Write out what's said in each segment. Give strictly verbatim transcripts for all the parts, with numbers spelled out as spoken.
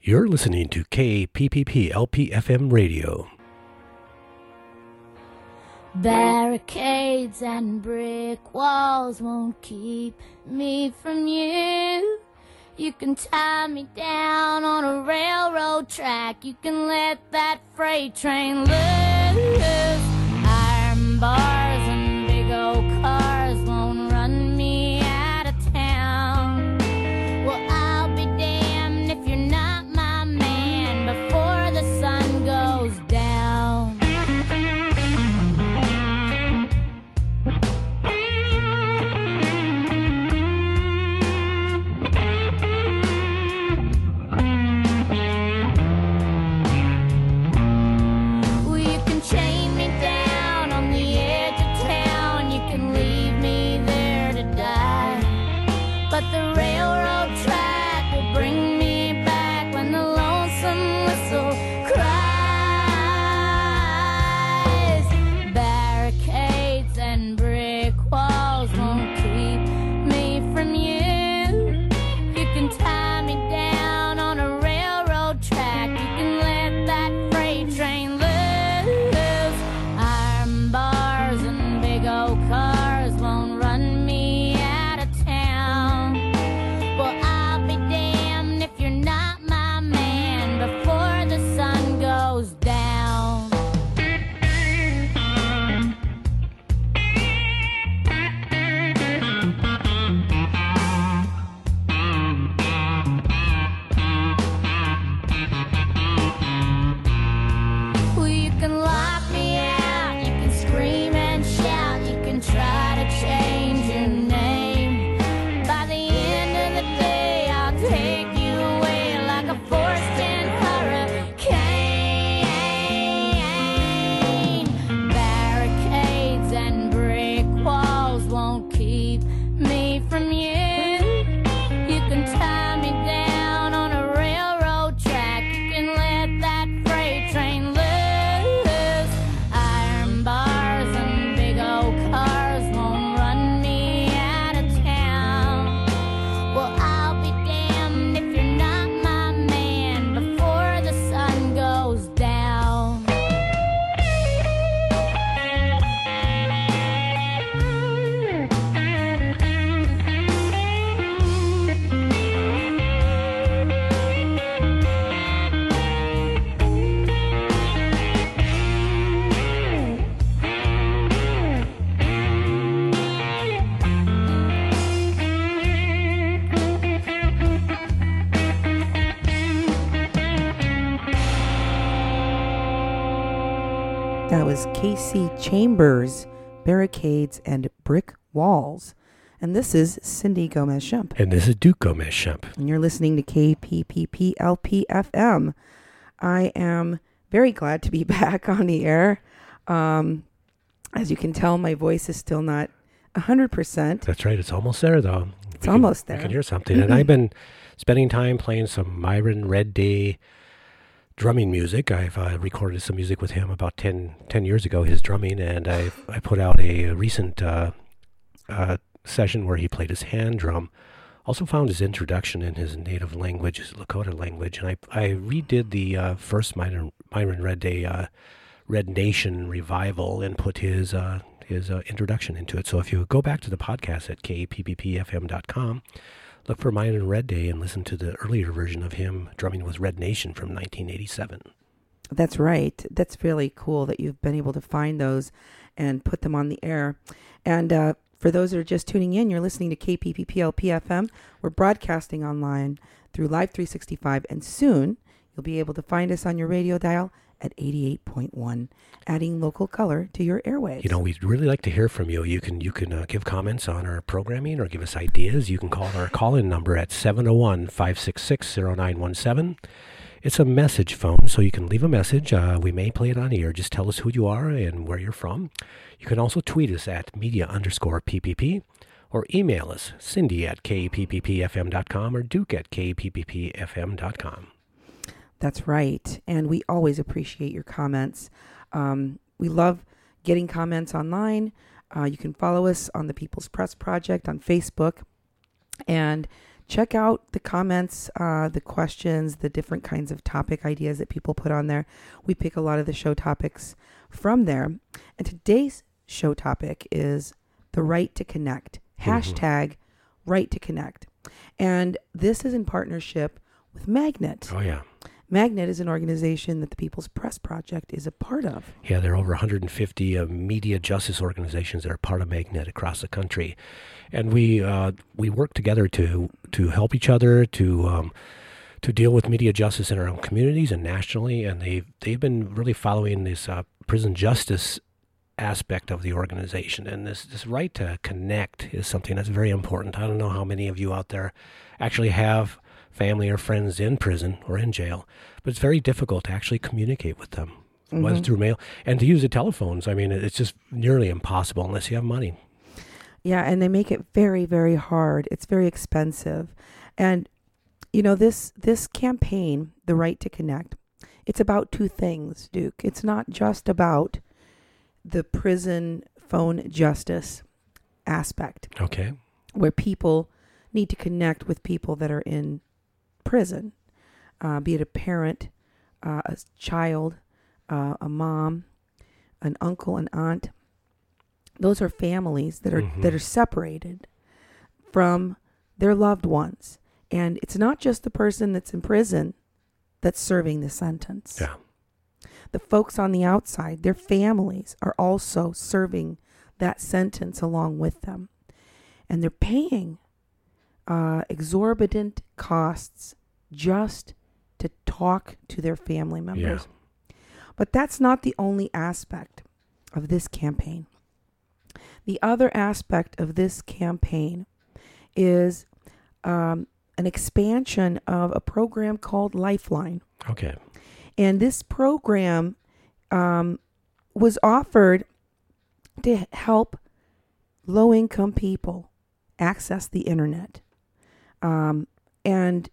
You're listening to K P P P L P F M radio. Barricades and brick walls won't keep me from you. You can tie me down on a railroad track. You can let that freight train loose. Iron bars and big old cars won't run me out of town. Well, I'll be damned if you're not my man before the sun goes down. Well, you can chain me down on the edge of town. You can leave me there to die. But the railroad track will bring me back when the lonesome whistle cries. Barricades and brick walls won't keep me from you. You can tie me down on a railroad track. You can let that freight train loose. Iron bars and big old cars won't run me out of town. Well, I'll be damned if you're not my man before the sun goes down. Well, you can lock me out, you can scream and shout, you can try to change your name. By the end of the day, I'll take you away like a force-ten hurricane. Barricades and brick walls won't keep me from you. You can tie me down on a railroad track. You can let that freight train loose. Iron bars and big old cars won't run me out of town. Well, I'll be damned if you're not my man before the sun goes down. That was Casey Chambers, Barricades and Brick Walls. And this is Cindy Gomez-Shump. And this is Duke Gomez-Shump. And you're listening to K P P P L P F M. I am very glad to be back on the air. Um, as you can tell, my voice is still not one hundred percent. That's right. It's almost there, though. It's almost there. I can hear something. And I've been spending time playing some Myron Red Day drumming music. I've uh, recorded some music with him about ten, ten years ago, his drumming, and I I put out a, a recent uh, uh, session where he played his hand drum. Also found his introduction in his native language, his Lakota language, and I I redid the uh, first Myron, Myron Red Day uh, Red Nation revival and put his uh, his uh, introduction into it. So if you go back to the podcast at K P P P F M dot com, look for Myron Red Day and listen to the earlier version of him drumming with Red Nation from nineteen eighty-seven. That's right. That's really cool that you've been able to find those and put them on the air. And uh, for those that are just tuning in, you're listening to K P P P L P F M. We're broadcasting online through Live three sixty-five, and soon you'll be able to find us on your radio dial at eighty-eight point one, adding local color to your airwaves. You know, we'd really like to hear from you. You can you can uh, give comments on our programming or give us ideas. You can call our call-in number at seven oh one, five six six, oh nine one seven. It's a message phone, so you can leave a message. Uh, we may play it on air. Just tell us who you are and where you're from. You can also tweet us at media underscore PPP or email us, Cindy at K P P P F M dot com or Duke at K P P P F M dot com. That's right. And we always appreciate your comments. Um, we love getting comments online. Uh, you can follow us on the People's Press Project on Facebook and check out the comments, uh, the questions, the different kinds of topic ideas that people put on there. We pick a lot of the show topics from there. And today's show topic is the right to connect. Hashtag right to connect. And this is in partnership with Magnet. Oh, yeah. Magnet is an organization that the People's Press Project is a part of. Yeah, there are over one hundred fifty uh, media justice organizations that are part of Magnet across the country. And we uh, we work together to to help each other, to um, to deal with media justice in our own communities and nationally. And they've, they've been really following this uh, prison justice aspect of the organization. And this, this right to connect is something that's very important. I don't know how many of you out there actually have family or friends in prison or in jail, but it's very difficult to actually communicate with them, mm-hmm. whether through mail and to use the telephones. I mean, it's just nearly impossible unless you have money. Yeah, and they make it very, very hard. It's very expensive. And, you know, this this campaign, The Right to Connect, it's about two things, Duke. It's not just about the prison phone justice aspect. Okay. Where people need to connect with people that are in prison, uh, be it a parent, uh, a child, uh, a mom, an uncle, an aunt. Those are families that are mm-hmm. that are separated from their loved ones. And it's not just the person that's in prison that's serving the sentence. Yeah. The folks on the outside, their families are also serving that sentence along with them. And they're paying uh, exorbitant costs just to talk to their family members. Yeah. But that's not the only aspect of this campaign. The other aspect of this campaign is um, an expansion of a program called Lifeline. Okay. And this program um, was offered to help low-income people access the internet. Um, and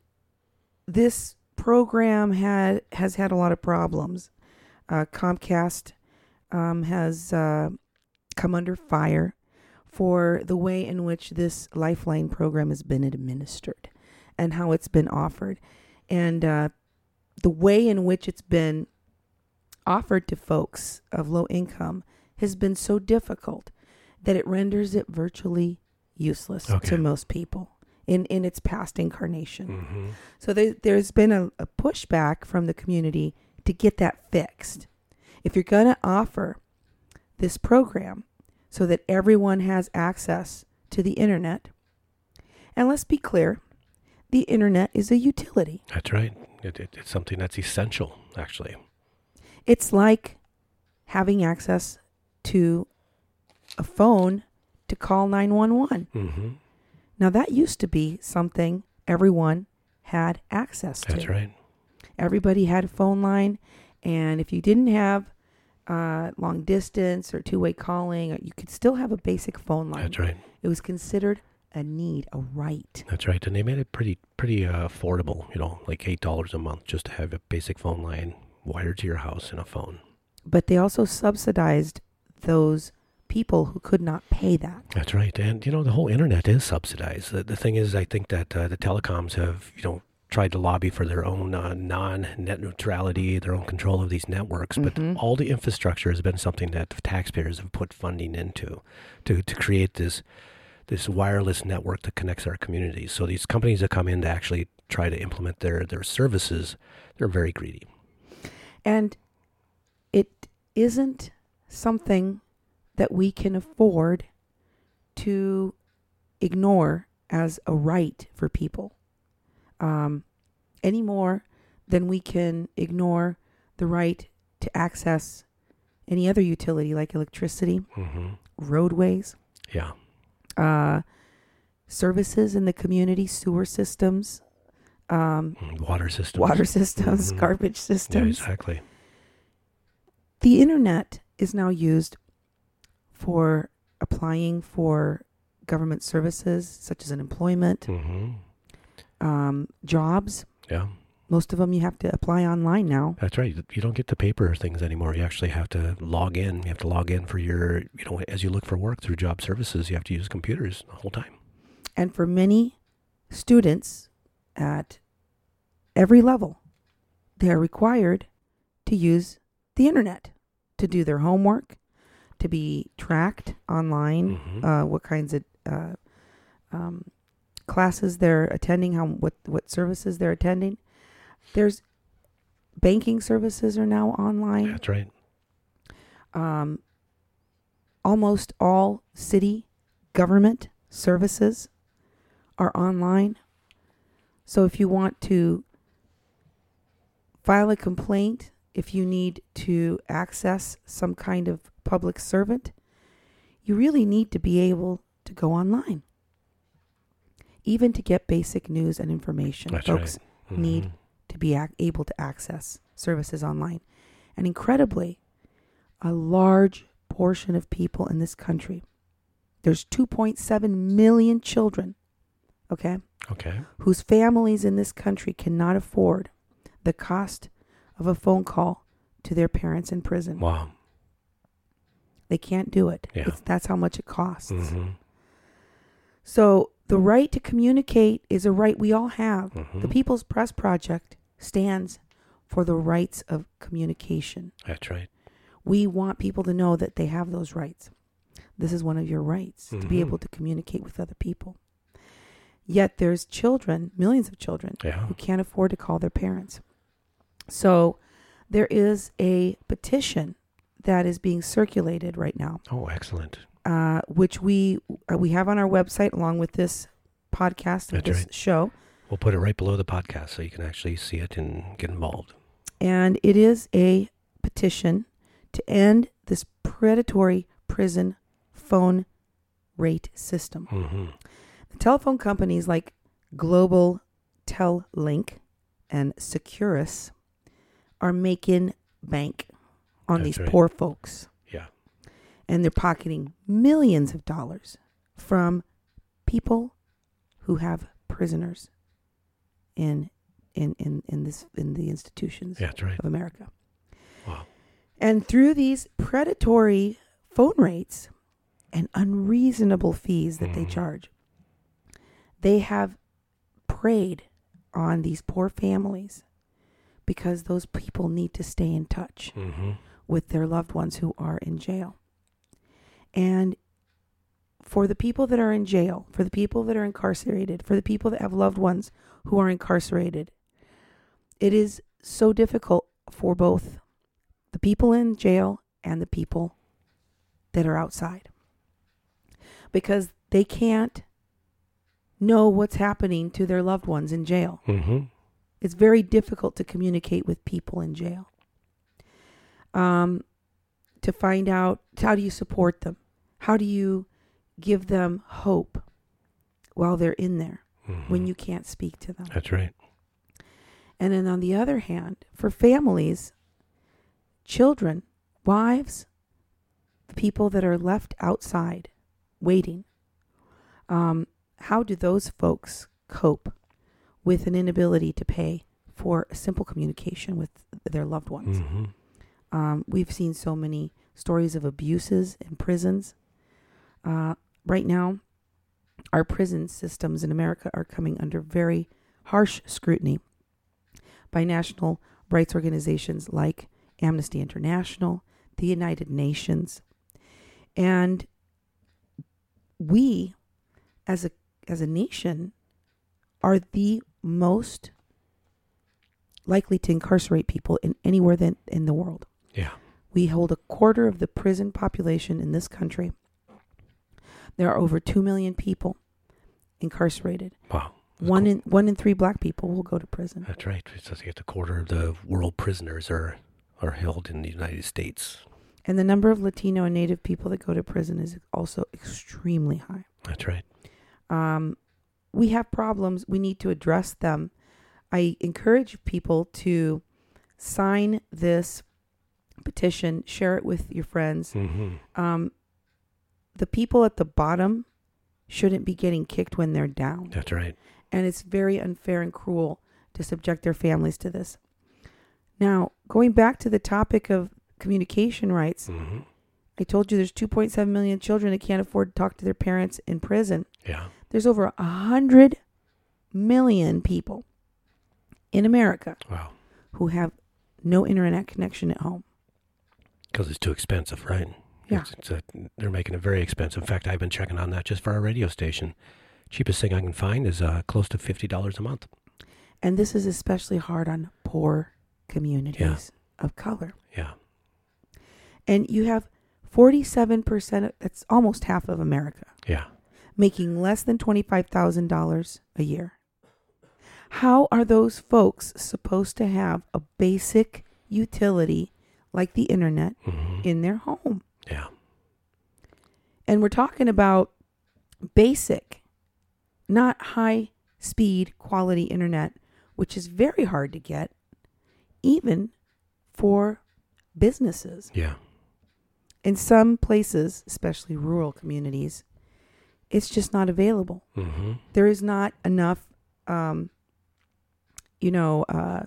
this program had has had a lot of problems. Uh, Comcast um, has uh, come under fire for the way in which this Lifeline program has been administered and how it's been offered. And uh, the way in which it's been offered to folks of low income has been so difficult that it renders it virtually useless okay. to most people in, in its past incarnation. Mm-hmm. So there, there's been a, a pushback from the community to get that fixed. If you're going to offer this program so that everyone has access to the internet, and let's be clear, the internet is a utility. That's right. It, it, it's something that's essential, actually. It's like having access to a phone to call nine one one. Mm-hmm. Now, that used to be something everyone had access to. That's right. Everybody had a phone line, and if you didn't have uh, long distance or two-way calling, you could still have a basic phone line. That's right. It was considered a need, a right. That's right. And they made it pretty pretty uh, affordable, you know, like eight dollars a month just to have a basic phone line wired to your house and a phone. But they also subsidized those people who could not pay that. That's right. And, you know, the whole internet is subsidized. The, the thing is, I think that uh, the telecoms have, you know, tried to lobby for their own uh, non-net neutrality, their own control of these networks. Mm-hmm. But all the infrastructure has been something that taxpayers have put funding into to, to create this this wireless network that connects our communities. So these companies that come in to actually try to implement their, their services, they're very greedy. And it isn't something that we can afford to ignore as a right for people, um, any more than we can ignore the right to access any other utility like electricity, mm-hmm. roadways, yeah, uh, services in the community, sewer systems, um, water systems, water systems, mm-hmm. garbage systems. Yeah, exactly. The internet is now used for applying for government services such as unemployment, mm-hmm. um, jobs. Yeah. Most of them you have to apply online now. That's right. You don't get the paper things anymore. You actually have to log in. You have to log in for your, you know, as you look for work through job services, you have to use computers the whole time. And for many students at every level, they're required to use the internet to do their homework, to be tracked online, Mm-hmm. uh, what kinds of uh, um, classes they're attending, how what what services they're attending. There's banking services are now online. That's right. Um, almost all city government services are online. So if you want to file a complaint, if you need to access some kind of public servant, you really need to be able to go online. Even to get basic news and information, That's folks right. Mm-hmm. need to be ac- able to access services online. And incredibly, a large portion of people in this country, there's two point seven million children, okay, Okay. whose families in this country cannot afford the cost of a phone call to their parents in prison. Wow. They can't do it. Yeah. It's, that's how much it costs. Mm-hmm. So the right to communicate is a right we all have. Mm-hmm. The People's Press Project stands for the rights of communication. That's right. We want people to know that they have those rights. This is one of your rights, to be Mhm. able to communicate with other people. Yet there's children, millions of children, Yeah. who can't afford to call their parents. So there is a petition that is being circulated right now, Oh, excellent. uh, which we uh, we have on our website along with this podcast of That's this right. show. We'll put it right below the podcast so you can actually see it and get involved. And it is a petition to end this predatory prison phone rate system. Mm-hmm. The telephone companies like Global Tel-Link and Securus are making bank on That's these right. poor folks. Yeah. And they're pocketing millions of dollars from people who have prisoners in in, in, in this in the institutions Yeah, that's right. of America. Wow. And through these predatory phone rates and unreasonable fees that they Mhm. charge, they have preyed on these poor families because those people need to stay in touch Mm-hmm. with their loved ones who are in jail. And for the people that are in jail, for the people that are incarcerated, for the people that have loved ones who are incarcerated, it is so difficult for both the people in jail and the people that are outside, because they can't know what's happening to their loved ones in jail. Mm-hmm. It's very difficult to communicate with people in jail. Um, to find out, how do you support them? How do you give them hope while they're in there Mm-hmm. when you can't speak to them? That's right. And then on the other hand, for families, children, wives, people that are left outside waiting, um, how do those folks cope with an inability to pay for a simple communication with their loved ones? Mm-hmm. Um, we've seen so many stories of abuses in prisons. Uh, right now, our prison systems in America are coming under very harsh scrutiny by national rights organizations like Amnesty International, the United Nations. And we, as a as a nation, are the most likely to incarcerate people in anywhere than in the world. Yeah. We hold a quarter of the prison population in this country. There are over two million people incarcerated. Wow. That's One cool. in one in three black people will go to prison. That's right. It says a quarter of the world prisoners are, are held in the United States. And the number of Latino and Native people that go to prison is also extremely high. That's right. Um, we have problems. We need to address them. I encourage people to sign this petition, share it with your friends. Mm-hmm. Um, the people at the bottom shouldn't be getting kicked when they're down. That's right. And it's very unfair and cruel to subject their families to this. Now, going back to the topic of communication rights, Mm-hmm. I told you there's two point seven million children that can't afford to talk to their parents in prison. Yeah. There's over one hundred million people in America Wow. who have no internet connection at home. Because it's too expensive, right? Yeah. It's, it's a, they're making it very expensive. In fact, I've been checking on that just for our radio station. Cheapest thing I can find is uh, close to fifty dollars a month. And this is especially hard on poor communities of color. Yeah. And you have forty-seven percent, of, that's almost half of America, Yeah. making less than twenty-five thousand dollars a year. How are those folks supposed to have a basic utility like the internet Mm-hmm. in their home? Yeah. And we're talking about basic, not high speed quality internet, which is very hard to get, even for businesses. Yeah. In some places, especially rural communities, it's just not available. Mm-hmm. There is not enough, um, you know, uh,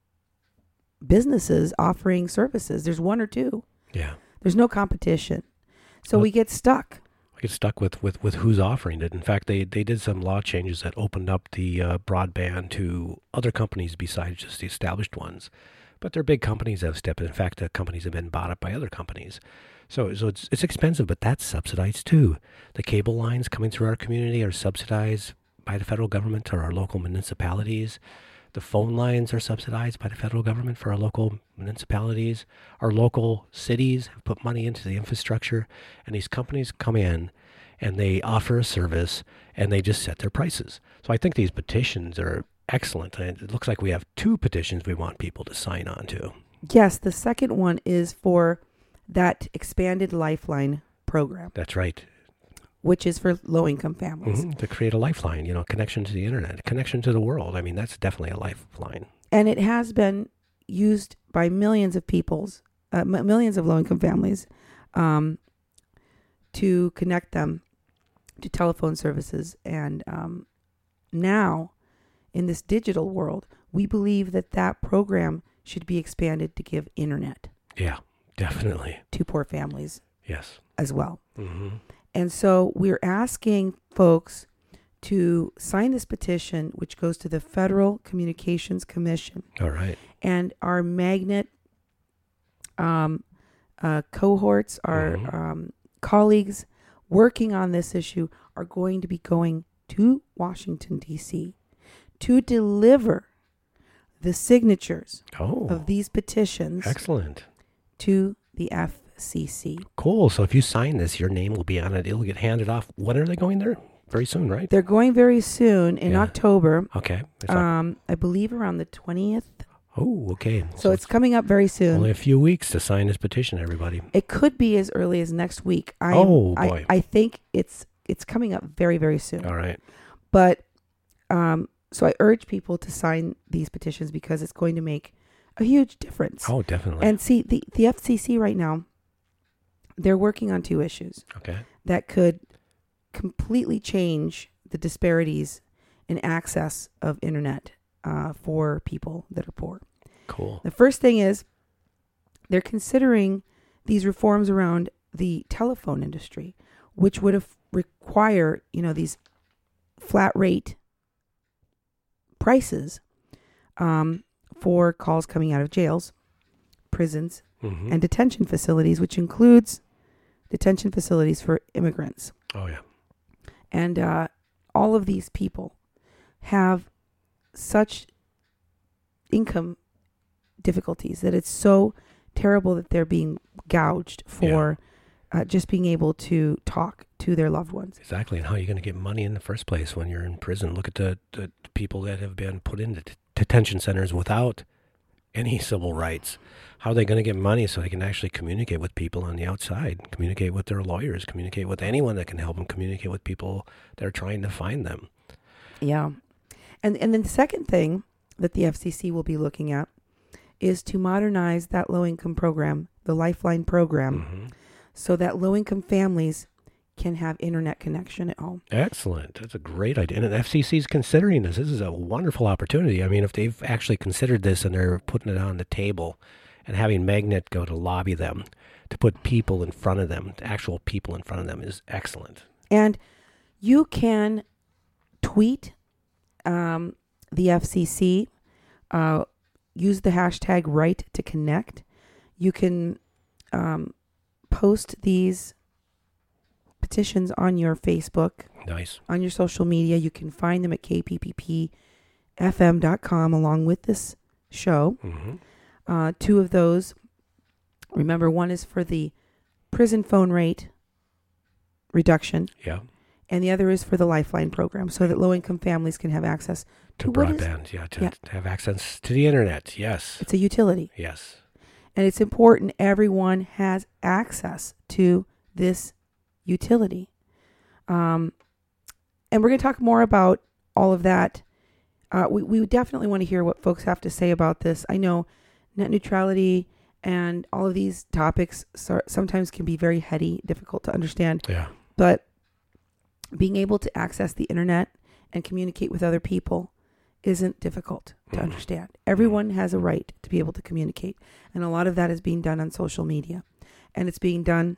businesses offering services. There's one or two. Yeah. There's no competition. So Well, we get stuck. I get stuck with, with, with who's offering it. In fact, they, they did some law changes that opened up the uh, broadband to other companies besides just the established ones. But they're big companies that have stepped in. In fact, the companies have been bought up by other companies. So so it's it's expensive, but that's subsidized too. The cable lines coming through our community are subsidized by the federal government or our local municipalities. The phone lines are subsidized by the federal government for our local municipalities. Our local cities have put money into the infrastructure, and these companies come in and they offer a service and they just set their prices. So I think these petitions are excellent. And it looks like we have two petitions we want people to sign on to. Yes, the second one is for that expanded Lifeline program, That's right. which is for low-income families. Mhm, to create a lifeline, you know, connection to the internet, connection to the world. I mean, that's definitely a lifeline. And it has been used by millions of peoples, uh, m- millions of low-income families, um, to connect them to telephone services. And um, now, in this digital world, we believe that that program should be expanded to give internet Yeah, definitely. to poor families Yes. as well. Mm-hmm. And so we're asking folks to sign this petition, which goes to the Federal Communications Commission. All right. And our magnet um, uh, cohorts, our Mhm. um, colleagues working on this issue are going to be going to Washington, D C to deliver the signatures Oh, of these petitions excellent. to the F C C. Cool. So if you sign this, your name will be on it. It'll get handed off. When are they going there? Very soon, right? They're going very soon in Yeah. October. Okay. It's not- Um, I believe around the twentieth. oh, okay. So it's coming up very soon. only a few weeks to sign this petition, everybody. It could be as early as next week. I, Oh, I, boy. I think it's it's coming up very, very soon. All right. But um, so I urge people to sign these petitions because it's going to make a huge difference. Oh, definitely. And see, the, the F C C right now, they're working on two issues okay. that could completely change the disparities in access of internet uh, for people that are poor. Cool. The first thing is they're considering these reforms around the telephone industry, which would have require, you know, these flat rate prices um, for calls coming out of jails, prisons, Mm-hmm. and detention facilities, which includes detention facilities for immigrants. oh, yeah. And uh, all of these people have such income difficulties that it's so terrible that they're being gouged for uh, just being able to talk to their loved ones. Exactly. And how are you going to get money in the first place when you're in prison? Look at the, the people that have been put into t- detention centers without any civil rights. How are they going to get money so they can actually communicate with people on the outside, communicate with their lawyers, communicate with anyone that can help them, communicate with people that are trying to find them? Yeah. And and then the second thing that the F C C will be looking at is to modernize that low-income program, the Lifeline program, Mm-hmm. so that low-income families can have internet connection at home. Excellent. That's a great idea. And the F C C is considering this. This is a wonderful opportunity. I mean, if they've actually considered this and they're putting it on the table and having Magnet go to lobby them to put people in front of them, actual people in front of them, is excellent. And you can tweet um, the F C C. Uh, use the hashtag right to connect. You can um, post these petitions on your Facebook, Nice. on your social media. You can find them at k p p p f m dot com along with this show. Mm-hmm. Uh, two of those, remember, one is for the prison phone rate reduction, Yeah. and the other is for the Lifeline program, so that low-income families can have access To what is- broadband, yeah, to, yeah. to have access to the internet. Yes. It's a utility, Yes. and it's important everyone has access to this utility. Um, and we're going to talk more about all of that. Uh, we, we definitely want to hear what folks have to say about this. I know net neutrality and all of these topics so, sometimes can be very heady, difficult to understand. Yeah. But being able to access the internet and communicate with other people isn't difficult to Mhm. understand. Everyone has a right to be able to communicate. And a lot of that is being done on social media. And it's being done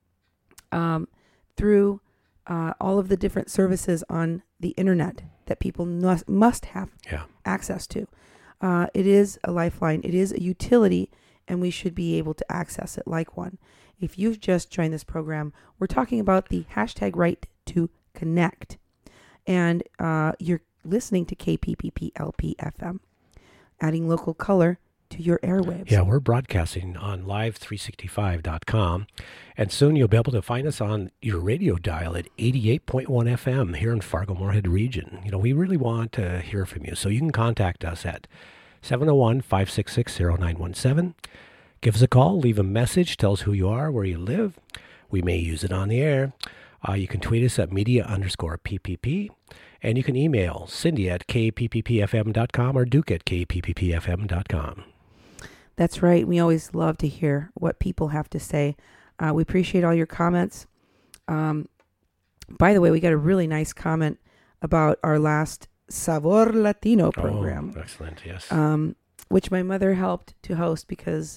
um, through uh, all of the different services on the internet that people must, must have Yeah. access to. Uh, it is a lifeline. It is a utility, and we should be able to access it like one. If you've just joined this program, we're talking about the hashtag right to connect. And uh, you're listening to K P P P L P F M, adding local color to your airwaves. Yeah, we're broadcasting on live three sixty-five dot com, and soon you'll be able to find us on your radio dial at eighty-eight point one F M here in Fargo-Moorhead region. You know, we really want to hear from you, so you can contact us at seven oh one, five six six, oh nine one seven. Give us a call, leave a message, tell us who you are, where you live. We may use it on the air. Uh, you can tweet us at media underscore PPP, and you can email Cindy at k p p p f m dot com or Duke at k p p p f m dot com. That's right. We always love to hear what people have to say. Uh, we appreciate all your comments. Um, by the way, we got a really nice comment about our last Sabor Latino program, Oh, excellent, yes. um, which my mother helped to host because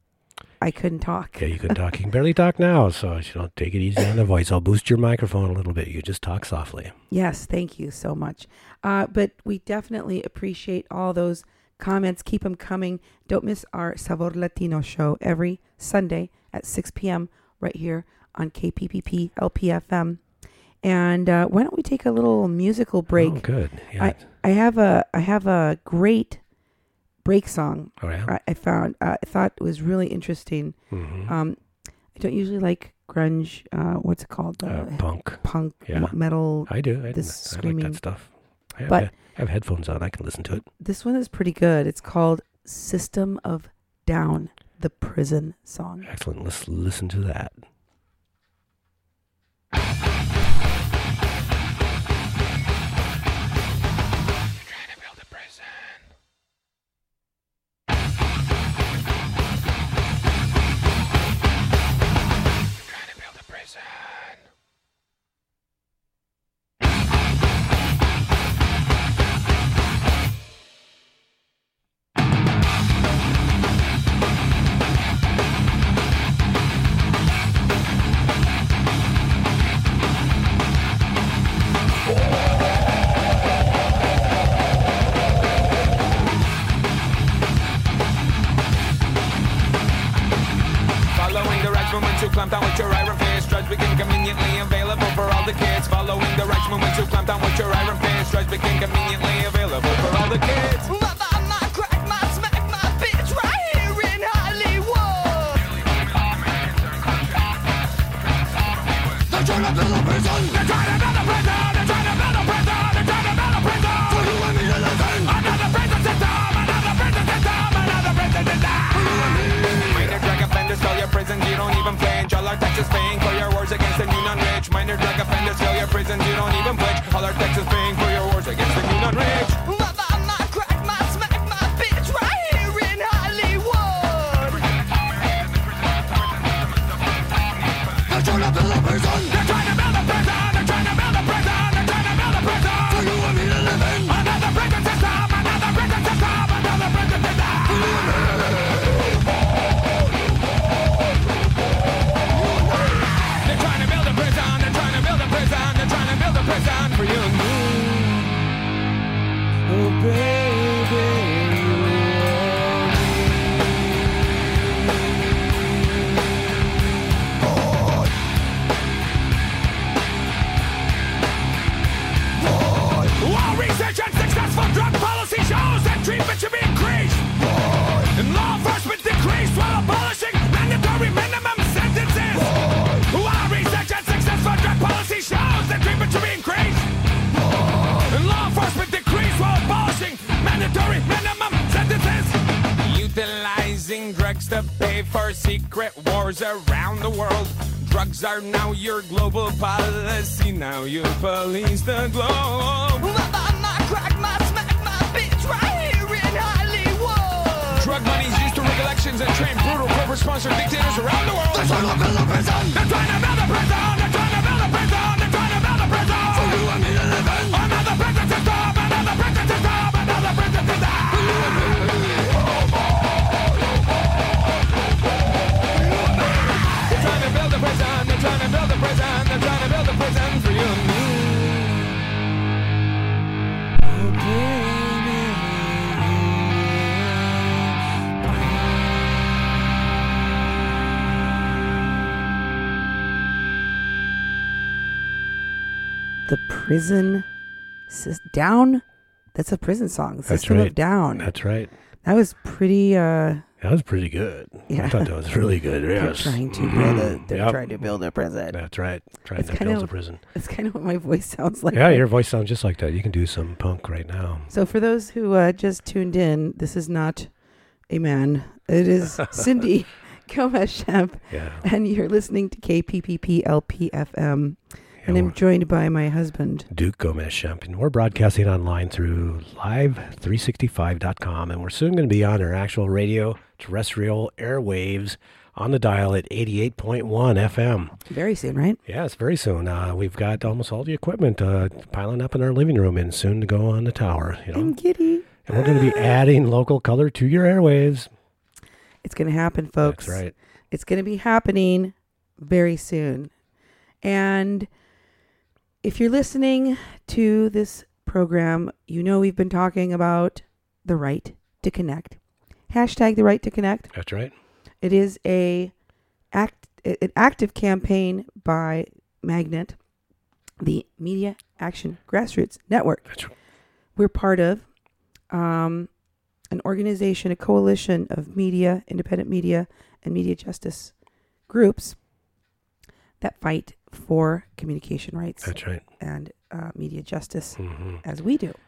I couldn't talk. Yeah, you can talk. You can barely talk now, so you know, take it easy on the voice. I'll boost your microphone a little bit. You just talk softly. Yes, thank you so much. Uh, but we definitely appreciate all those comments. Keep them coming. Don't miss our Sabor Latino show every Sunday at six p.m. right here on K P P P L P F M. And uh, why don't we take a little musical break? Oh, good. Yeah. I, I have a I have a great break song oh, yeah. I, I found. Uh, I thought it was really interesting. Mm-hmm. Um, I don't usually like grunge. Uh, what's it called? uh, punk. Punk Yeah. m- metal. I do. I, this I like screaming- that stuff. I have, But- I have headphones on. I can listen to it. This one is pretty good. It's called System of Down, the prison song. Excellent. Let's listen to that. Following direction when to clamp down with your iron fist. Drugs became conveniently available for all the kids. Following direction when to clamp down with your iron fist. Drugs became conveniently available for all the kids. Mother, my crack, my smack, my bitch, right here in Hollywood. They're trying to build a prison. They're trying to build a prison. They're trying to build a prison. They're trying to build a prison. For you and me and the thing. Another prison system. Another prison system. Another prison system. Minor drug offenders fill your prisons, you don't even flinch. All our taxes paying for your wars against the new non-rich. Minor drug offenders fill your prisons, you don't even flinch. All our taxes paying for your wars against the new non-rich. Mother, my crack, my smack, my bitch, right here in Hollywood. They're trying to build a prison. They're trying to build a prison. They're trying to using drugs to pay for secret wars around the world. Drugs are now your global policy. Now you police the globe. Well, I might crack my smack my bitch right here in Hollywood. Drug money's used to rig elections and train brutal corporate-sponsored dictators around the world. They're trying to build a prison. They're trying to build a prison. They're trying to build a prison. They're trying to build a prison. For you and me to live in. Another prison system. Another prison system. Another prison system. They're trying to build a prison. They're trying to build a prison. They're trying to build a prison for you and me. The prison sys- down. That's a prison song. That's System of right. Down. That's right. That was pretty. Uh, That was pretty good. Yeah. I thought that was really good. they're Yes. trying to build a. They're Yep. trying to build a prison. That's right. Trying It's to kind build of- a prison. That's kind of what my voice sounds like. Yeah, your voice sounds just like that. You can do some punk right now. So for those who uh, just tuned in, this is not a man. It is Cindy Gomez-Shemp, Yeah. and you're listening to K P P P L P F M. And I'm we're- joined by my husband. Duke Gomez-Shemp, and we're broadcasting online through live three sixty-five dot com, and we're soon going to be on our actual radio terrestrial airwaves on the dial at eighty-eight point one F M. Very soon, right? Yes, very soon. Uh, we've got almost all the equipment uh, piling up in our living room, and soon to go on the tower. You know, I'm giddy. and we're going to be adding local color to your airwaves. It's going to happen, folks. That's right. It's going to be happening very soon. And if you're listening to this program, you know we've been talking about the right to connect. Hashtag the right to connect. That's right. It is a act an active campaign by Magnet, the Media Action Grassroots Network. That's right. We're part of um, an organization, a coalition of media, independent media, and media justice groups that fight for communication rights That's right. and uh, media justice, hmm as we do.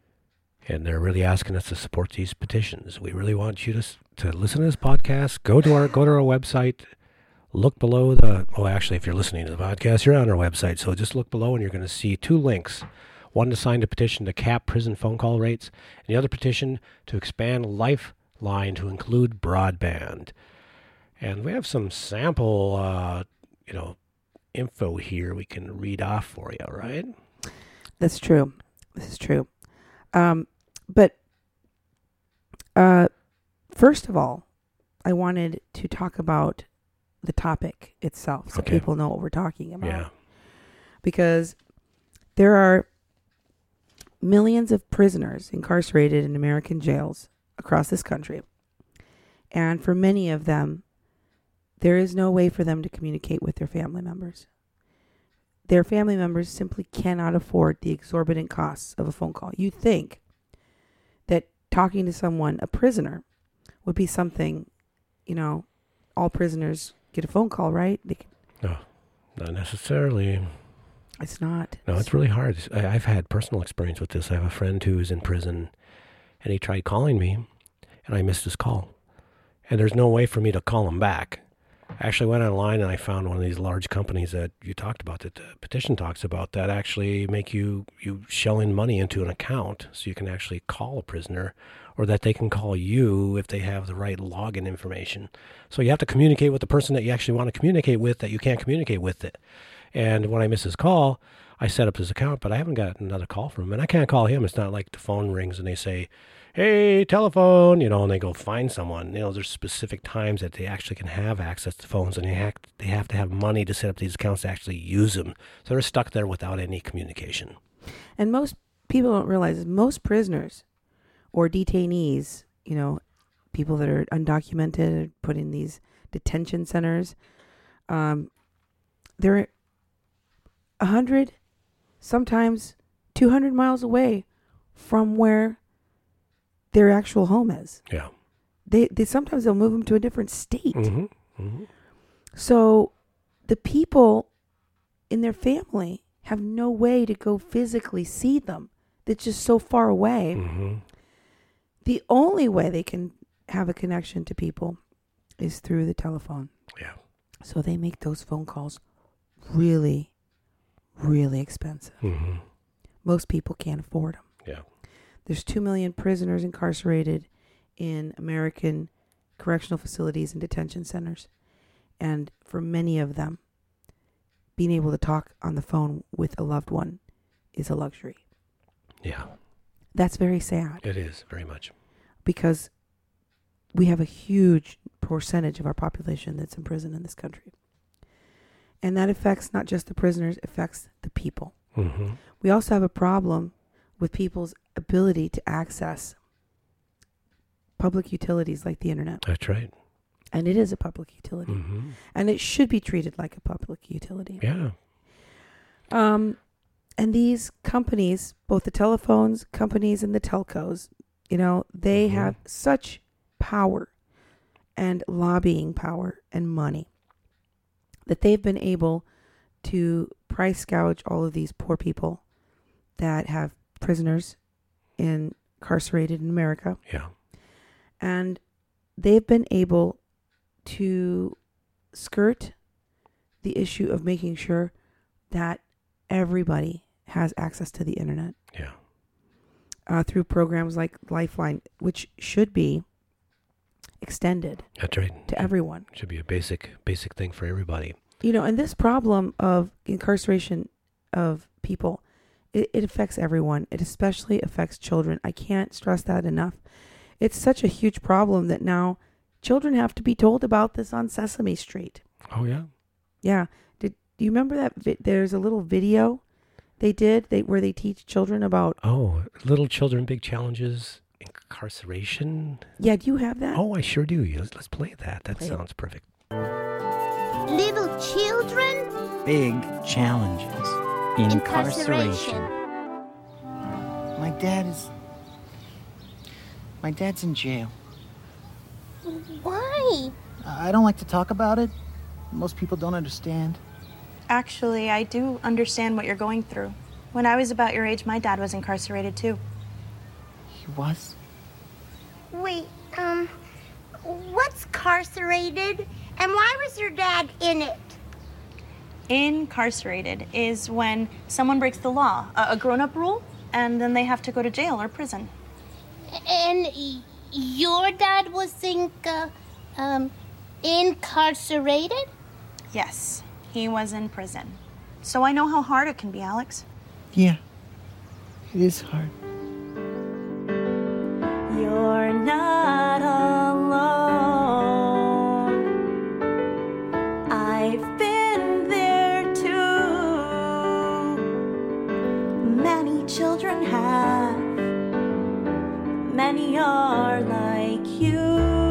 And they're really asking us to support these petitions. We really want you to s- to listen to this podcast. Go to our go to our website. Look below the. Oh, actually, if you're listening to the podcast, you're on our website. So just look below, and you're going to see two links. One to sign the petition to cap prison phone call rates, and the other petition to expand Lifeline to include broadband. And we have some sample, uh, you know, info here we can read off for you. Right? That's true. This is true. Um, but uh, first of all, I wanted to talk about the topic itself, so Okay. people know what we're talking about. Yeah. Because there are millions of prisoners incarcerated in American jails across this country. And for many of them, there is no way for them to communicate with their family members. Their family members simply cannot afford the exorbitant costs of a phone call. You think that talking to someone, a prisoner, would be something, you know, all prisoners get a phone call, right? They can, No, not necessarily. it's not. No, it's really hard. I, I've had personal experience with this. I have a friend who's in prison, and he tried calling me, and I missed his call. And there's no way for me to call him back. I actually went online and I found one of these large companies that you talked about, that the petition talks about, that actually make you, you shell in money into an account so you can actually call a prisoner, or that they can call you if they have the right login information. So you have to communicate with the person that you actually want to communicate with, that you can't communicate with it. And when I miss his call, I set up his account, but I haven't got another call from him. And I can't call him. It's not like the phone rings and they say, hey, telephone, you know, and they go find someone. You know, there's specific times that they actually can have access to phones, and they have, they have to have money to set up these accounts to actually use them. So they're stuck there without any communication. And most people don't realize is most prisoners or detainees, you know, people that are undocumented, put in these detention centers, um, they're a hundred, sometimes two hundred miles away from where their actual home is. Yeah. They, they sometimes they'll move them to a different state. Mm-hmm. Mm-hmm. So the people in their family have no way to go physically see them. They're just so far away. Mm-hmm. The only way they can have a connection to people is through the telephone. Yeah. So they make those phone calls really, really expensive. Mm-hmm. Most people can't afford them. Yeah. There's two million prisoners incarcerated in American correctional facilities and detention centers. And for many of them, being able to talk on the phone with a loved one is a luxury. Yeah. That's very sad. It is, very much. Because we have a huge percentage of our population that's in prison in this country. And that affects not just the prisoners, it affects the people. Mm-hmm. We also have a problem with people's ability to access public utilities like the internet. That's right. And it is a public utility. Mm-hmm. And it should be treated like a public utility. Yeah. Um, and these companies, both the telephones companies and the telcos, you know, they Mm-hmm. have such power and lobbying power and money that they've been able to price gouge all of these poor people that have prisoners incarcerated in America. Yeah. And they've been able to skirt the issue of making sure that everybody has access to the internet. Yeah. Uh, through programs like Lifeline, which should be extended That's right. to everyone. Should be a basic basic thing for everybody. You know, and this problem of incarceration of people, it, it affects everyone. It especially affects children. I can't stress that enough. It's such a huge problem that now children have to be told about this on Sesame Street. Oh, yeah. Yeah. Did do you remember that? Vi- there's a little video they did they where they teach children about. Oh, Little Children, Big Challenges, incarceration. Yeah, do you have that? Oh, I sure do. Let's, let's play that. That Play it. sounds perfect. Little children? Big challenges. Incarceration. My dad is. My dad's in jail. Why? I don't like to talk about it. Most people don't understand. Actually, I do understand what you're going through. When I was about your age, my dad was incarcerated too. He was? Wait, um, what's carcerated? And why was your dad in it? Incarcerated is when someone breaks the law, a, a grown-up rule, and then they have to go to jail or prison. And y- your dad was in, uh, um, incarcerated? Yes, he was in prison. So I know how hard it can be, Alex. Yeah. It is hard. You're not alone. I've been there too. Many children have. Many are like you.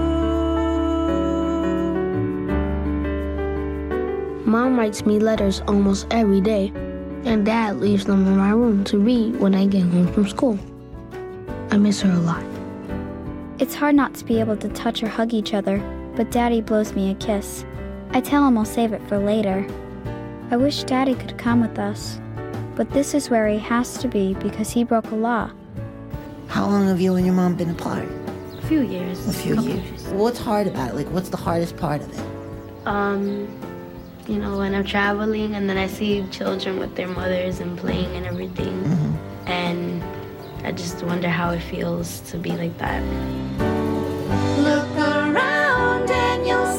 Mom writes me letters almost every day, and Dad leaves them in my room to read when I get home from school. I miss her a lot. It's hard not to be able to touch or hug each other, but Daddy blows me a kiss. I tell him I'll save it for later. I wish Daddy could come with us, but this is where he has to be because he broke a law. How long have you and your mom been apart? A few years. A few couple years. What's hard about it? Like, what's the hardest part of it? Um, you know, when I'm traveling and then I see children with their mothers and playing and everything, Mm-hmm. and I just wonder how it feels to be like that. Look around and you'll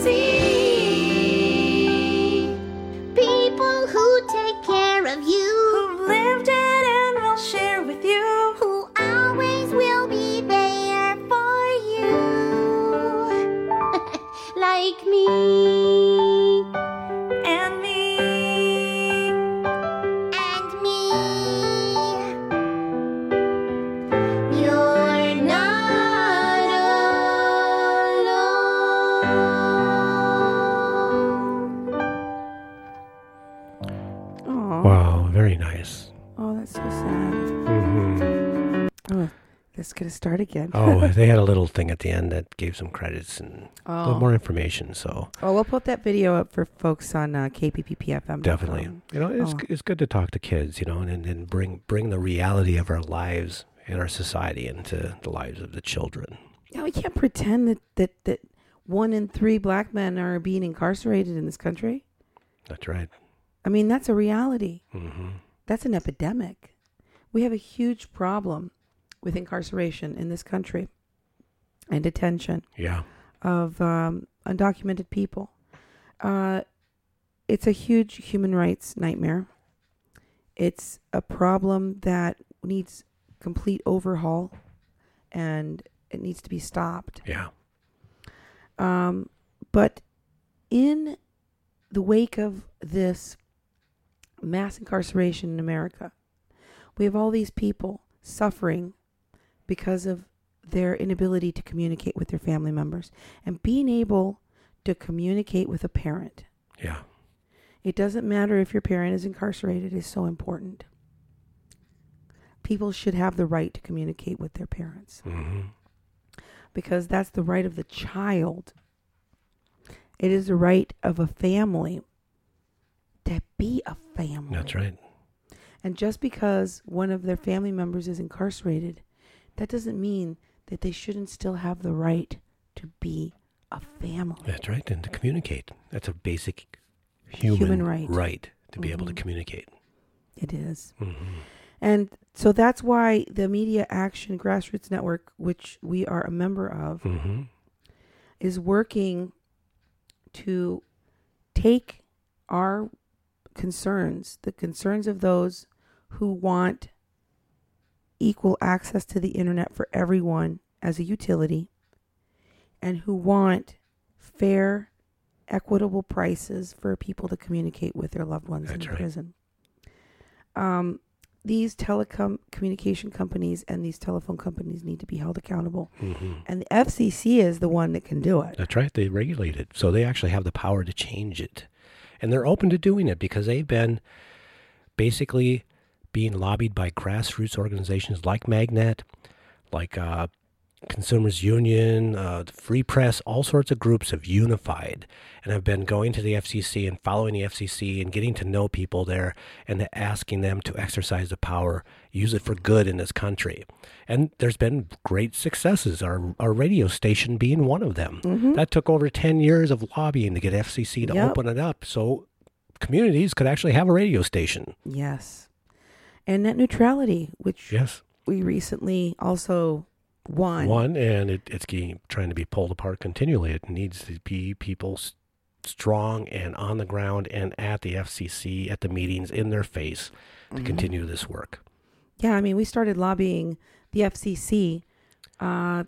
see People who take care of you, who lived it and will share with you. who always will be there for you. Like me. And me. And me. You're not alone. Aw. Wow, very nice. Oh, that's so sad. Mm-hmm. Oh, this could start again. Oh, they had a little thing at the end that gave some credits and a Oh. little more information. So Oh, we'll put that video up for folks on uh, K P P P F M. definitely, you know, it's Oh. it's good to talk to kids, you know, and and bring bring the reality of our lives and our society into the lives of the children. Yeah, we can't pretend that, that, that one in three black men are being incarcerated in this country. That's right. I mean, that's a reality. Mm-hmm. That's an epidemic. We have a huge problem with incarceration in this country and detention Yeah. of um, undocumented people. Uh, it's a huge human rights nightmare. It's a problem that needs complete overhaul, and it needs to be stopped. Yeah. Um, but in the wake of this mass incarceration in America, we have all these people suffering because of their inability to communicate with their family members. And being able to communicate with a parent. Yeah. It doesn't matter if your parent is incarcerated, is so important. People should have the right to communicate with their parents. Mm-hmm. Because that's the right of the child. It is the right of a family to be a family. That's right. And just because one of their family members is incarcerated, that doesn't mean that they shouldn't still have the right to be a family. That's right. And to communicate. That's a basic human, Human right. right to be Mhm. able to communicate. It is. Mm-hmm. And so that's why the Media Action Grassroots Network, which we are a member of, Mm-hmm. is working to take our concerns, the concerns of those who want equal access to the internet for everyone as a utility, and who want fair, equitable prices for people to communicate with their loved ones That's in right. prison. Um, these telecom communication companies and these telephone companies need to be held accountable. Mm-hmm. And the F C C is the one that can do it. That's right. They regulate it. So they actually have the power to change it. And they're open to doing it because they've been basically being lobbied by grassroots organizations like Magnet, like uh, Consumers Union, uh, the Free Press, all sorts of groups have unified and have been going to the F C C and following the F C C and getting to know people there and asking them to exercise the power, use it for good in this country. And there's been great successes, our, our radio station being one of them. Mm-hmm. That took over ten years of lobbying to get F C C to Yep. open it up so communities could actually have a radio station. Yes. And net neutrality, which Yes. we recently also won. One, and it, it's getting, trying to be pulled apart continually. It needs to be people s- strong and on the ground and at the F C C, at the meetings, in their face to Mhm. continue this work. Yeah, I mean, we started lobbying the F C C. Uh,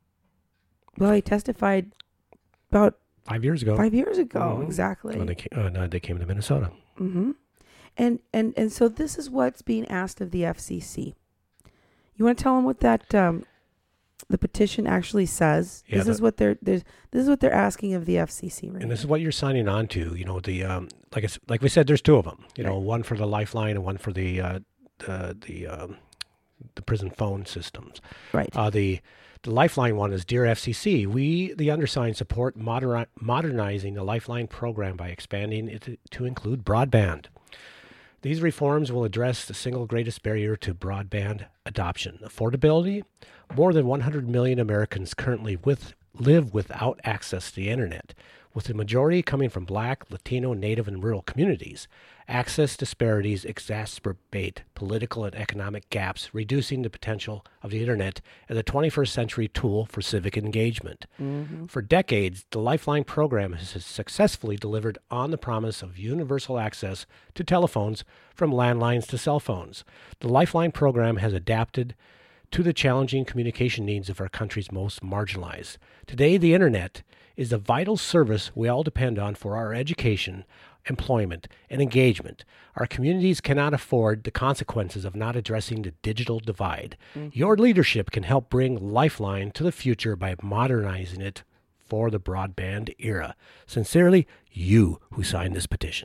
well, I testified about Five years ago. five years ago, Mhm. exactly. When they came, uh, no, they came to Minnesota. Mm-hmm. And, and and so this is what's being asked of the F C C. You want to tell them what that um, the petition actually says? Yeah, this the- is what they're there's this is what they're asking of the F C C, right? And this is what you're signing on to. You know, the um, like I, s- like we said, there's two of them. You know, Right. one for the Lifeline and one for the uh, the the um, the prison phone systems. Right. Uh, the the Lifeline one is, Dear F C C, we, the undersigned, support moder- modernizing the Lifeline program by expanding it to, to include broadband. These reforms will address the single greatest barrier to broadband adoption, affordability. More than one hundred million Americans currently with, live without access to the internet, with the majority coming from Black, Latino, Native, and rural communities. Access disparities exacerbate political and economic gaps, reducing the potential of the internet as a twenty-first century tool for civic engagement. Mm-hmm. For decades, the Lifeline program has successfully delivered on the promise of universal access to telephones from landlines to cell phones. The Lifeline program has adapted to the challenging communication needs of our country's most marginalized. Today, the internet is a vital service we all depend on for our education, employment, and engagement. Our communities cannot afford the consequences of not addressing the digital divide. Mm-hmm. Your leadership can help bring Lifeline to the future by modernizing it for the broadband era. Sincerely, you who signed this petition.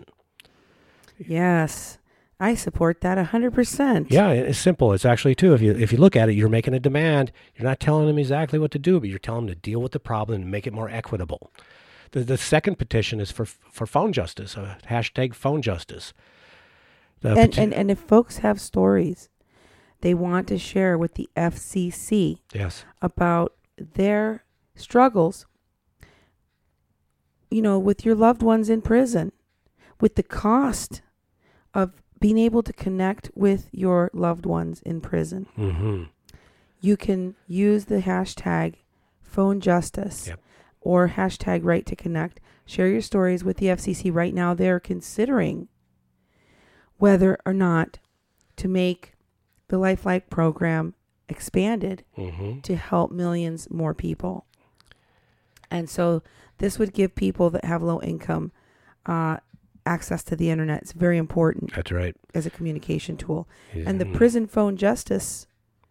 Yes, I support that one hundred percent. Yeah, it's simple. It's actually, too, if you if you look at it, you're making a demand. You're not telling them exactly what to do, but you're telling them to deal with the problem and make it more equitable. The the second petition is for for phone justice, uh, hashtag phone justice. The And, peti- and and if folks have stories they want to share with the F C C yes, about their struggles you know, with your loved ones in prison, with the cost of being able to connect with your loved ones in prison. Mm-hmm. You can use the hashtag phone justice Yep. or hashtag right to connect. Share your stories with the F C C. Right now, they're considering whether or not to make the Lifelike program expanded Mm-hmm. to help millions more people. And so this would give people that have low income uh, access to the internet. It's very important. That's right. As a communication tool. Yeah. And the prison phone justice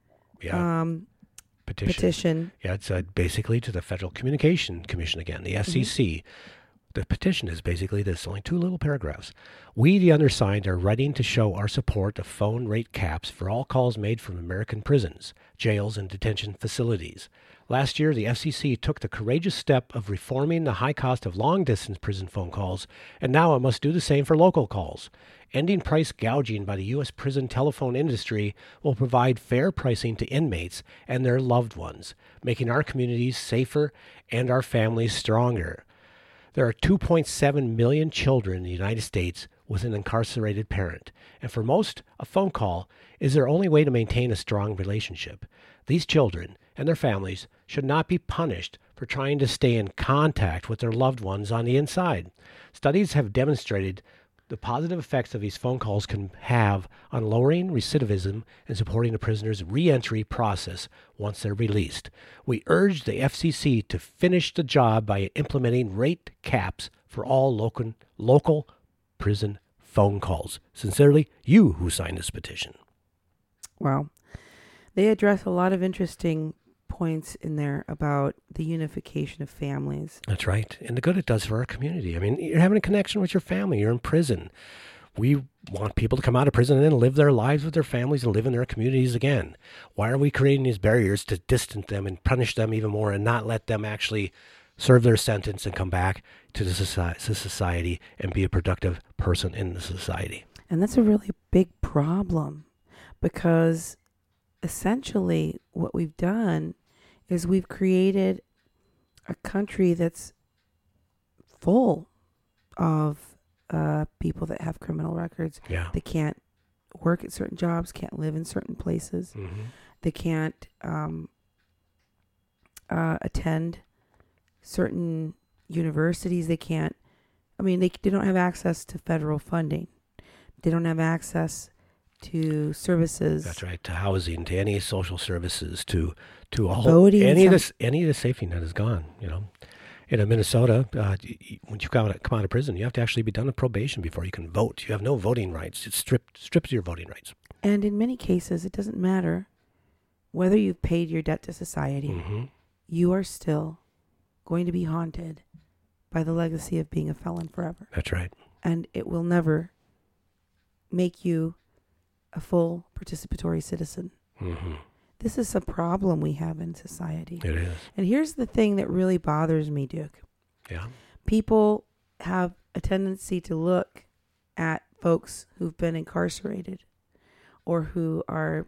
Yeah. um, petition. petition. Yeah, it's uh, basically to the Federal Communication Commission again, the F C C. The petition is basically this, only two little paragraphs. We, the undersigned, are writing to show our support of phone rate caps for all calls made from American prisons, jails, and detention facilities. Last year, the F C C took the courageous step of reforming the high cost of long-distance prison phone calls, and now it must do the same for local calls. Ending price gouging by the U S prison telephone industry will provide fair pricing to inmates and their loved ones, making our communities safer and our families stronger. There are two point seven million children in the United States with an incarcerated parent, and for most, a phone call is their only way to maintain a strong relationship. These children and their families should not be punished for trying to stay in contact with their loved ones on the inside. Studies have demonstrated the positive effects of these phone calls can have on lowering recidivism and supporting a prisoner's re-entry process once they're released. We urge the F C C to finish the job by implementing rate caps for all local, local prison phone calls. Sincerely, you who signed this petition. Wow. They address a lot of interesting points in there about the unification of families. That's right. And the good it does for our community. I mean, you're having a connection with your family. You're in prison. We want people to come out of prison and then live their lives with their families and live in their communities again. Why are we creating these barriers to distance them and punish them even more and not let them actually serve their sentence and come back to the society, to society and be a productive person in the society? And that's a really big problem because essentially what we've done is we've created a country that's full of uh, people that have criminal records. Yeah. They can't work at certain jobs, can't live in certain places. Mm-hmm. They can't um, uh, attend certain universities. They can't, I mean, they, they don't have access to federal funding. They don't have access to services. That's right. To housing, to any social services, to to all Voting, any of some- this, any of the safety net is gone. You know, in uh, Minnesota, uh, y- y- when you come out, come out of prison, you have to actually be done with probation before you can vote. You have no voting rights. It's stripped strips your voting rights. And in many cases, it doesn't matter whether you've paid your debt to society. Mm-hmm. You are still going to be haunted by the legacy of being a felon forever. That's right. And it will never make you a full participatory citizen. Mm-hmm. This is a problem we have in society. It is. And here's the thing that really bothers me, Duke. Yeah. People have a tendency to look at folks who've been incarcerated or who are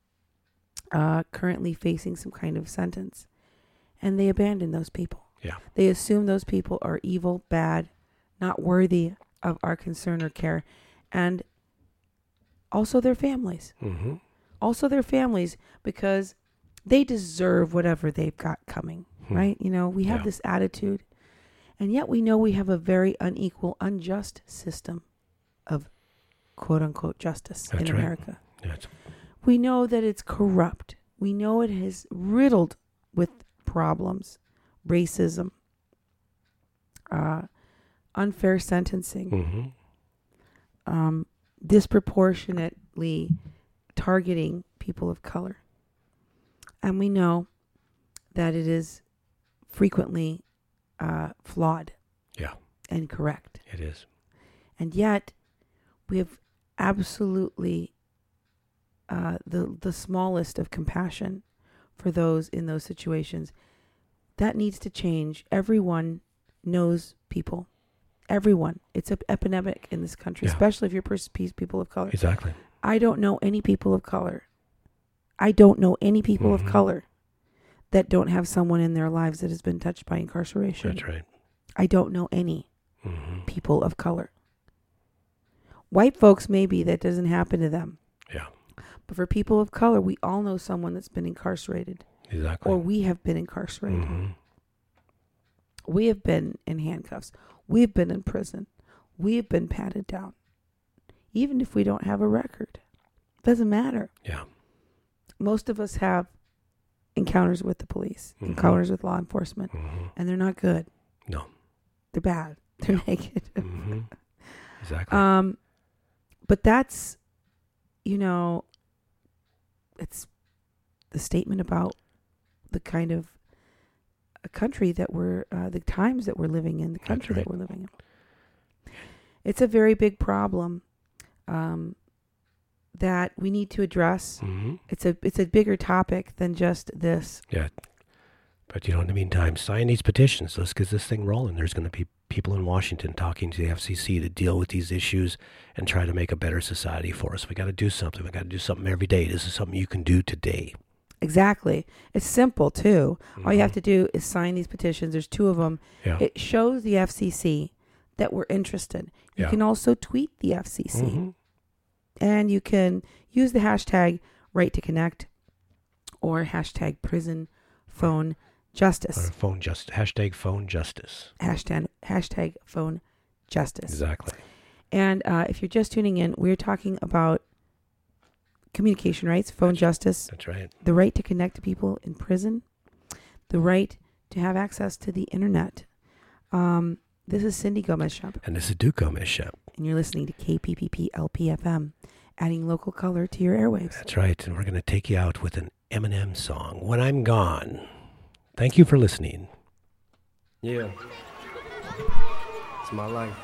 uh, currently facing some kind of sentence, and they abandon those people. Yeah. They assume those people are evil, bad, not worthy of our concern or care, and also their families. Mm-hmm. Also their families, because they deserve whatever they've got coming, Hmm. right? You know, we have Yeah. this attitude, and yet we know we have a very unequal, unjust system of quote-unquote justice That's in right. America. That's, We know that it's corrupt. We know it is riddled with problems, racism, uh, unfair sentencing, mm-hmm. um, disproportionately targeting people of color. And we know that it is frequently uh, flawed Yeah. and correct. It is. And yet, we have absolutely uh, the the smallest of compassion for those in those situations. That needs to change. Everyone knows people. Everyone. It's an epidemic in this country, Yeah. especially if you're pers- people of color. Exactly. I don't know any people of color. I don't know any people Mhm. of color that don't have someone in their lives that has been touched by incarceration. That's right. I don't know any mm-hmm. people of color. White folks, maybe that doesn't happen to them. Yeah. But for people of color, we all know someone that's been incarcerated. Exactly. Or we have been incarcerated. Mm-hmm. We have been in handcuffs. We've been in prison. We have been patted down. Even if we don't have a record. Doesn't matter. Yeah. Most of us have encounters with the police, mm-hmm. encounters with law enforcement, mm-hmm. and they're not good. No. They're bad. They're yeah. negative. Mm-hmm. Exactly. Um, but that's, you know, it's the statement about the kind of a country that we're, uh, the times that we're living in, the country right. that we're living in. It's a very big problem um, that we need to address. Mm-hmm. It's a it's a bigger topic than just this. Yeah. But, you know, in the meantime, sign these petitions. Let's get this thing rolling. There's going to be people in Washington talking to the F C C to deal with these issues and try to make a better society for us. We got to do something. We got to do something every day. This is something you can do today. Exactly. It's simple, too. Mm-hmm. All you have to do is sign these petitions. There's two of them. Yeah. It shows the F C C that we're interested. You yeah. can also tweet the F C C. Mm-hmm. And you can use the hashtag Right to Connect or hashtag Prison Phone Justice. Or phone just hashtag phone justice. Hashtag hashtag phone justice. Exactly. And uh, if you're just tuning in, we're talking about communication rights, phone that's, justice. That's right. The right to connect to people in prison. The right to have access to the internet. Um, this is Cindy Gomez-Shemp. And this is Duke Gomez-Shemp. And you're listening to K P P P L P F M, adding local color to your airwaves. That's right. And we're going to take you out with an Eminem song, When I'm Gone. Thank you for listening. Yeah. It's my life.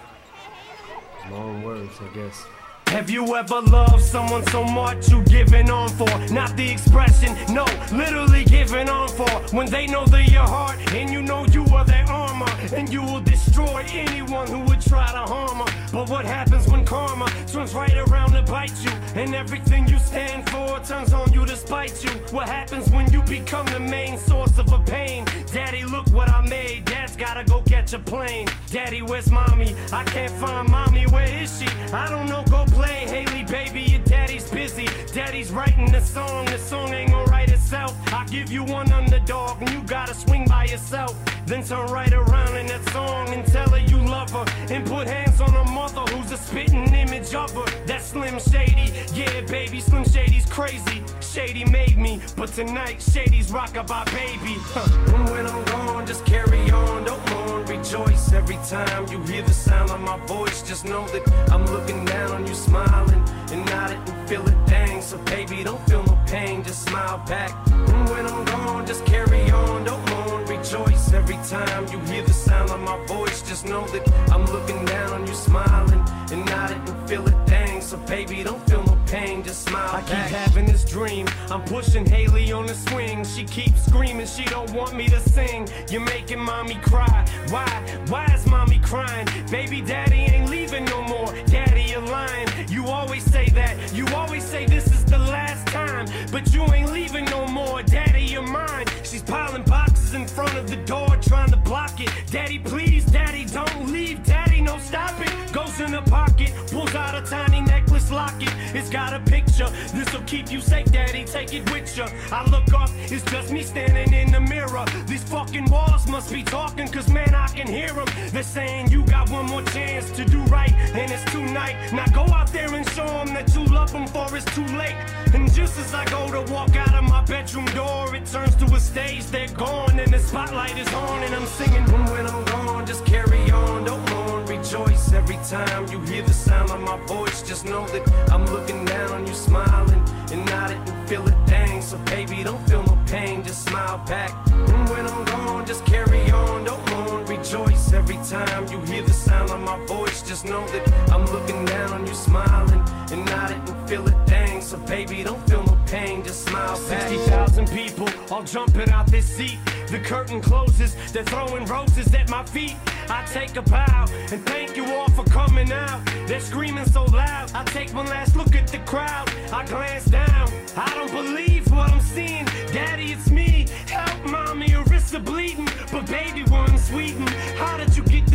My own words, I guess. Have you ever loved someone so much you giving on for? Not the expression, no, literally giving on for. When they know they're your heart and you know you are their armor, and you will destroy anyone who would try to harm her. But what happens when karma turns right around to bite you, and everything you stand for turns on you to spite you? What happens when you become the main source of a pain? Daddy, look what I made. Dad's gotta go catch a plane. Daddy, where's mommy? I can't find mommy. Where is she? I don't know. Go play, Haley, baby. Your daddy's busy. Daddy's writing the song. The song ain't gonna write itself. I give you one underdog, and you gotta swing by yourself. Then turn right around in that song and tell her you love her, and put hands on her mother who's a spitting image of her. That's Slim Shady. Yeah, baby, Slim Shady's crazy. Shady made me, but tonight Shady's rockabye baby. Huh. And when I'm gone, just carry on, don't mourn, rejoice. Every time you hear the sound of my voice, just know that I'm looking down on you, smiling and nodding and feel it, dang. So baby, don't feel no pain, just smile back. And when I'm gone, just carry on, don't mourn, rejoice. Every time you hear the sound of my voice, just know that I'm looking down on you, smiling and nodding and feel it, dang. So baby, don't feel no pain, just smile I back. I keep having this dream, I'm pushing Haley on the swing. She keeps screaming, she don't want me to sing. You're making mommy cry. Why? Why is mommy crying? Baby, daddy ain't leaving no more. Daddy, you're lying. You always say that. You always say this is the last time, but you ain't leaving no more. Daddy, you're mine. She's piling boxes in front of the door, trying to block it. Daddy, please, daddy, don't leave. Daddy, no, stop it. Goes in the pocket, pulls out a tiny necklace locket. It's got a picture. This'll keep you safe, daddy. Take it with you. I look up, it's just me standing in the mirror. These fucking walls must be talking, cause man, I can hear them. They're saying you got one more chance to do right, and it's tonight. Now go out there and show them that you love them, for it's too late. And just as I go to walk out of my bedroom door, it turns to a stage, they're gone, and the spotlight is on, and I'm singing. And when I'm gone, just carry on, don't mourn, rejoice. Every time you hear the sound of my voice, just know that I'm looking down on you, smiling and nodding and feel it, dang. So baby, don't feel no pain, just smile back. And when I'm gone, just carry on, don't mourn, rejoice. Every time you hear the sound of my voice, just know that I'm looking down on you, smiling and nodding and feel it, dang. So baby, don't feel no pain, just smile back. sixty thousand people all jumping out this seat. The curtain closes, they're throwing roses at my feet. I take a bow and thank you all for coming out. They're screaming so loud, I take one last look at the crowd. I glance down, I don't believe what I'm seeing. Daddy, it's me, help mommy, her wrists are bleeding. But baby, one sweeten, how did you get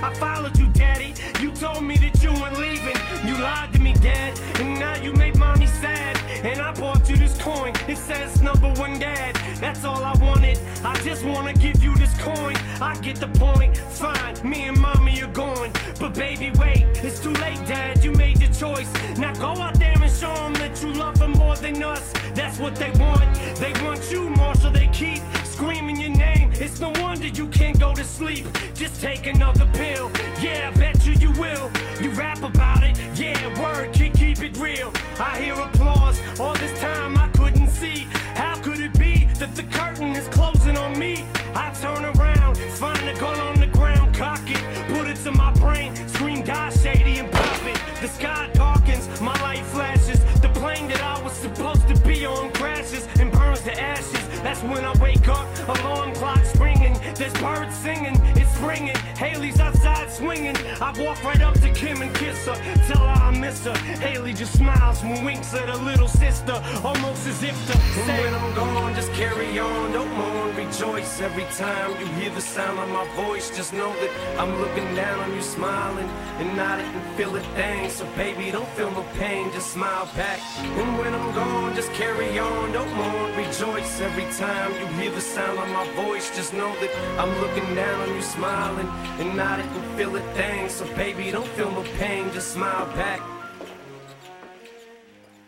I followed you, Daddy. You told me that you weren't leaving. You lied to me, Dad, and now you made Mommy sad. And I bought you this coin. It says number one dad. That's all I wanted. I just wanna give you this coin. I get the point. Fine, me and Mommy are going. But baby, wait, it's too late, Dad. You made your choice. Now go out there and show them that you love them more than us. That's what they want. They want you, Marshall. They keep screaming your name. It's no wonder you can't go to sleep. Just take another pill. Yeah, I bet you you will. You rap about it. Yeah, word, keep, keep it real. I hear applause. All this time I couldn't see. How could it be that the curtain is closing on me? I turn around, find a gun on the ground, cock it, put it to my brain, scream die shady and pop it. The sky darkens, my light flashes. The plane that I was supposed to be on crashes and burns to ashes. That's when I wake up, alarm clock's ringing. There's birds singing, it's springing. Haley's outside swinging. I walk right up to Kim and kiss her, tell her I miss her. Haley just smiles and winks at her little sister, almost as if to say, when I'm gone, just carry on, don't mourn, rejoice. Every time you hear the sound of my voice, just know that I'm looking down on you, smiling, and I didn't feel a thing. So baby, don't feel no pain, just smile back. And when I'm gone, just carry on, don't mourn, rejoice. Every time you hear the sound of my voice, just know that I'm looking down on you, smiling, and I didn't feel a thing. So baby, don't feel no pain, just smile back.